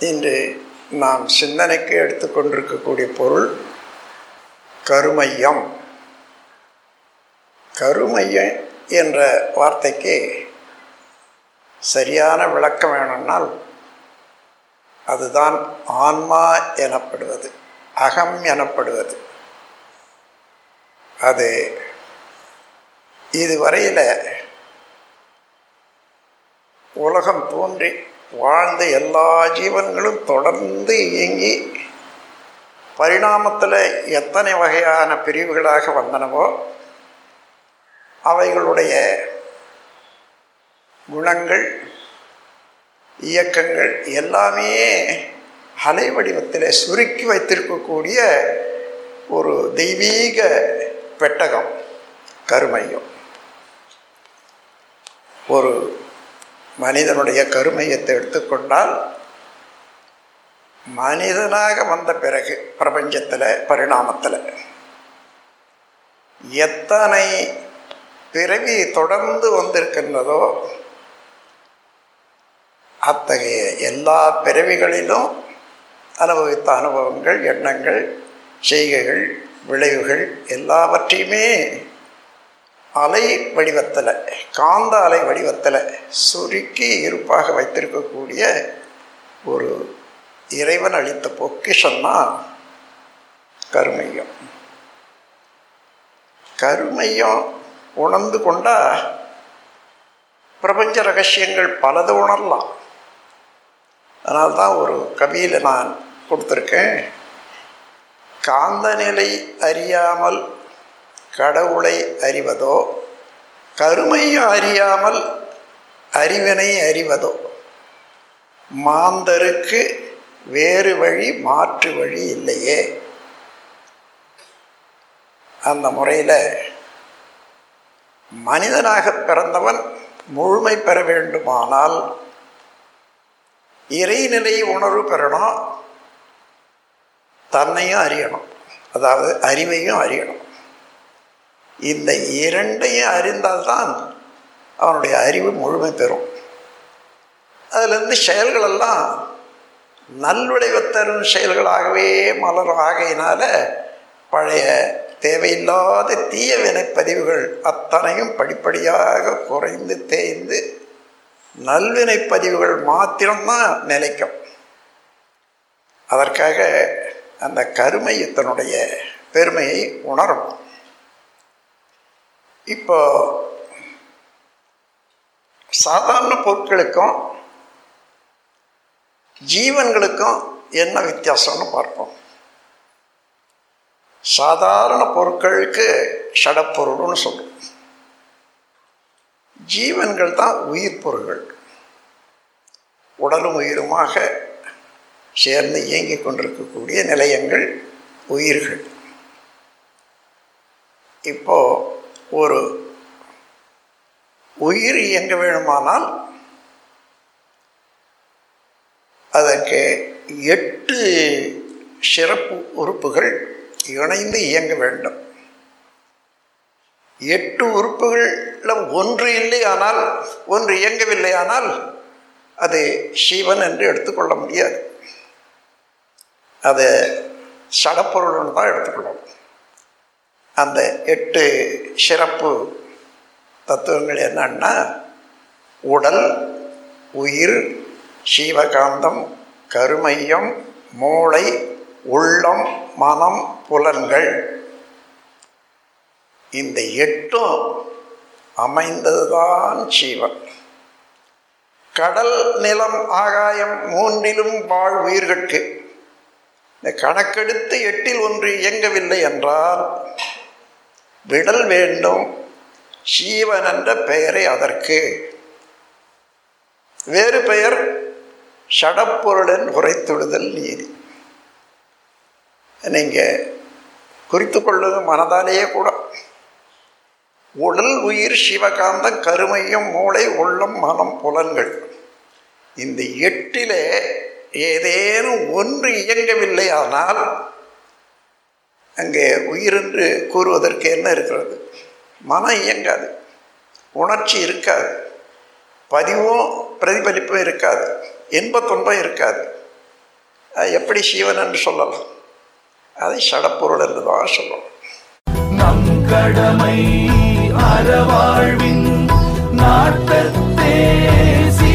இன்று நாம் சிந்தனைக்கு எடுத்துக்கொண்டிருக்கக்கூடிய பொருள் கருமையம். கருமையம் என்ற வார்த்தைக்கு சரியான விளக்கம் வேணும்னால் அதுதான் ஆன்மா எனப்படுவது, அகம் எனப்படுவது. அது இதுவரையில் உலகம் தோன்றி வாழ்ந்த எல்லா ஜீவன்களும் தொடர்ந்து இயங்கி பரிணாமத்தில் எத்தனை வகையான பிரிவுகளாக வந்தனவோ அவைகளுடைய குணங்கள், இயக்கங்கள் எல்லாமே அலை வடிவத்தில் சுருக்கி வைத்திருக்கக்கூடிய ஒரு தெய்வீக பெட்டகம் கருமையம். ஒரு மனிதனுடைய கருமையத்தை எடுத்துக்கொண்டால் மனிதனாக வந்த பிறகு பிரபஞ்சத்தில் பரிணாமத்தில் எத்தனை பிறவி தொடர்ந்து வந்திருக்கின்றதோ அத்தகைய எல்லா பிறவிகளிலும் அனுபவித்த அனுபவங்கள், எண்ணங்கள், செய்கைகள், விளைவுகள் எல்லாவற்றையுமே அலை வடிவத்தில், காந்த அலை வடிவத்தில் சுருக்கி இருப்பாக வைத்திருக்கக்கூடிய ஒரு இறைவன் அளித்த பொக்கிஷம்தான் கருமையம். கருமையம் உணர்ந்து கொண்டால் பிரபஞ்ச ரகசியங்கள் பலது உணரலாம். அதனால்தான் ஒரு கவியில் நான் கொடுத்துருக்கேன், காந்த நிலை அறியாமல் கடவுளை அறிவதோ, கருமையை அறியாமல் அறிவினை அறிவதோ, மாந்தருக்கு வேறு வழி மாற்று வழி இல்லையே. அந்த முறையில் மனிதனாக பிறந்தவன் முழுமை பெற வேண்டுமானால் இறைநிலை உணர்வு பெறணும், தன்னையும் அறியணும், அதாவது அறிவையும் அறியணும். இந்த இரண்டையும் அறிந்தால்தான் அவனுடைய அறிவு முழுமை பெறும். அதிலிருந்து செயல்களெல்லாம் நல்விளைவு தரும் செயல்களாகவே மலரும். ஆகையினால பழைய தேவையில்லாத தீய வினைப்பதிவுகள் அத்தனையும் படிப்படியாக குறைந்து தேய்ந்து நல்வினைப்பதிவுகள் மாத்திரம்தான் நிலைக்கும். அதற்காக அந்த கருமையத்தினுடைய பெருமையை உணரணும். இப்போ சாதாரண பொருட்களுக்கும் ஜீவன்களுக்கும் என்ன வித்தியாசம்னு பார்ப்போம். சாதாரண பொருட்களுக்கு ஷடப்பொருள்னு சொல்கிறோம். ஜீவன்கள் தான் உயிர் பொருள்கள், உடலும் உயிருமாக சேர்ந்து இயங்கிக் கொண்டிருக்கக்கூடிய நிலையங்கள் உயிர்கள். இப்போ ஒரு உயிர் இயங்க வேணுமானால் அதற்கு 8 சிறப்பு உறுப்புகள் இணைந்து இயங்க வேண்டும். 8 உறுப்புகளில் ஒன்று இல்லையானால், ஒன்று இயங்கவில்லையானால் அது சிவன் என்று எடுத்துக்கொள்ள முடியாது. அது சடப்பொருள்னு தான் எடுத்துக்கொள்ளணும். அந்த 8 சிறப்பு தத்துவங்கள் என்னன்னா, உடல், உயிர், சீவகாந்தம், கருமையம், மூளை, உள்ளம், மனம், புலன்கள். இந்த 8ம் அமைந்ததுதான் ஜீவன். கடல், நிலம், ஆகாயம் 3லும் வாழ் உயிர்களுக்கு இந்த கணக்கெடுத்து 8ல் ஒன்று இயங்கவில்லை என்றால் விடல் வேண்டும். ஜீவன் என்ற பெயரை அதற்கு, வேறு பெயர் ஷடப்பொருளின் உரைத்துடுதல் நீதி. நீங்கள் குறித்து கொள்ளுங்க மனதாலேயே கூட. உடல், உயிர், சிவகாந்தம், கருமையம், மூளை, உள்ளம், மனம், புலன்கள். இந்த 8ல் ஏதேனும் ஒன்று இயங்கவில்லை ஆனால் அங்கே உயிர் என்று கூறுவதற்கு என்ன இருக்கிறது? மனம் இயங்காது, உணர்ச்சி இருக்காது, பதிவும் பிரதிபலிப்பும் இருக்காது, இன்ப துன்பம் இருக்காது. எப்படி சீவன் என்று சொல்லலாம்? அதை சடப்பொருள் என்று தான் சொல்லலாம். நம் கடமை அறவாழ்வின் நாட்டத்தே